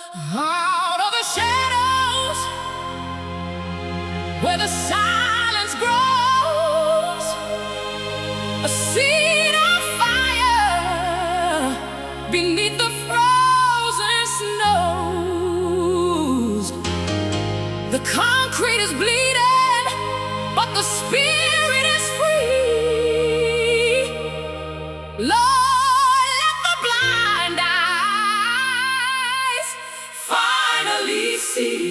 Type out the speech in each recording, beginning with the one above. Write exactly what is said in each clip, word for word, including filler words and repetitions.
Out of the shadows, where the silence grows, a seed of fire beneath the frozen snows. The concrete is bleeding, but the spirit is free. Lord, let the blind eyes finally see.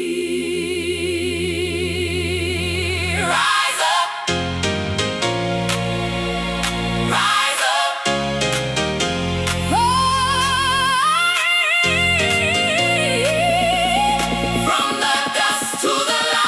Rise up, rise up, rise from the dust to the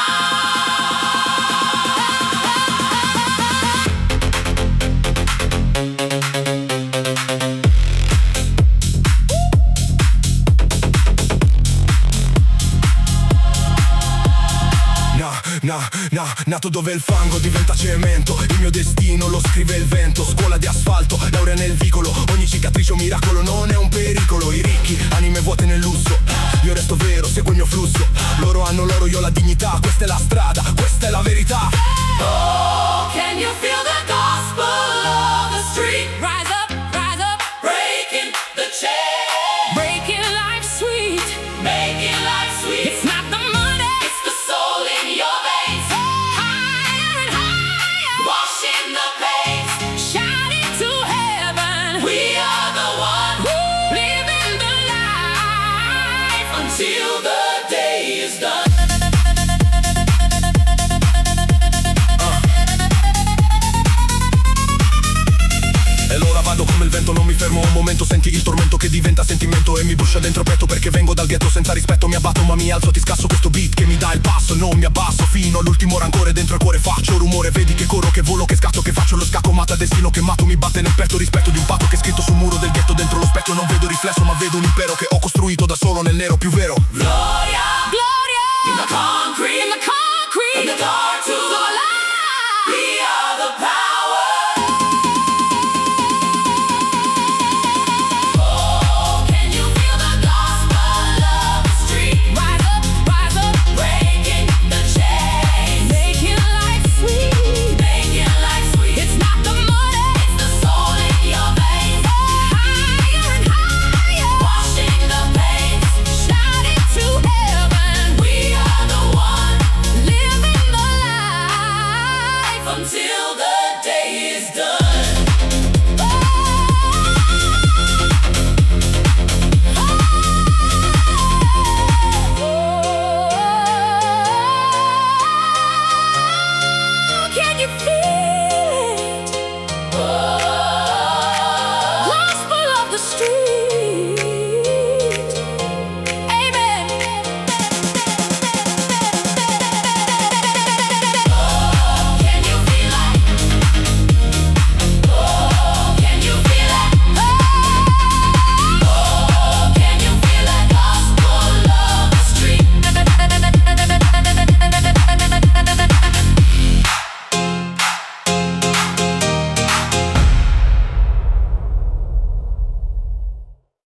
Na, na, nato dove il fango diventa cemento. Il mio destino lo scrive il vento. Scuola di asfalto, laurea nel vicolo. Ogni cicatrice un miracolo, non è un pericolo. I ricchi, anime vuote nel lusso. Io resto vero, seguo il mio flusso. Loro hanno l'oro, io la dignità. Questa è la strada, questa è la verità. Oh, can you feel the gospel of the street? Rise up, rise up, breaking the chain, breaking life sweet, making life sweet. It's not the money, it's the soul in your veins. Higher and higher, washing the pains, shouting to heaven. We are the one living the life until the day is done. Vado come il vento, non mi fermo un momento. Senti il tormento che diventa sentimento e mi brucia dentro petto, perché vengo dal ghetto senza rispetto. Mi abbatto ma mi alzo, ti scasso questo beat che mi dà il passo. Non mi abbasso fino all'ultimo rancore, dentro il cuore faccio rumore. Vedi che corro, che volo, che scatto, che faccio lo scacco. Mata destino che mato, mi batte nel petto. Rispetto di un patto che è scritto sul muro del ghetto. Dentro lo specchio non vedo riflesso, ma vedo un impero che ho costruito da solo nel nero più vero. Gloria, gloria, in the concrete, in the concrete, in the dark to the light.